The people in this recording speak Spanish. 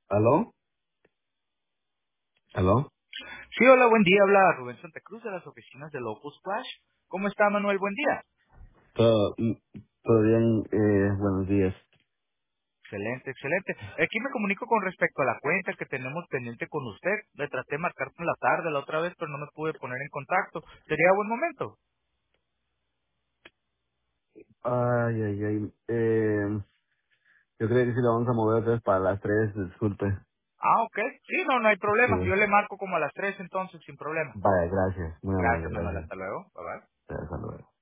¿Aló? ¿Aló? Sí, hola, buen día. Habla Rubén Santa Cruz de las oficinas de Locus Flash. ¿Cómo está, Manuel? Buen día. Todo, todo bien, buenos días. Excelente, excelente. Aquí me comunico con respecto a la cuenta que tenemos pendiente con usted. Le traté de marcar por la tarde la otra vez, pero no me pude poner en contacto. ¿Sería buen momento? Ay, ay, ay. Yo creo que sí lo vamos a mover otra vez para las 3, disculpe. Ah, ok. Sí, no, no hay Sí. problema. Yo le marco como a las 3 entonces, sin problema. Vaya, gracias. Muy amable, Gracias, Manuel. gracias. Hasta luego. Bye bye. Hasta luego.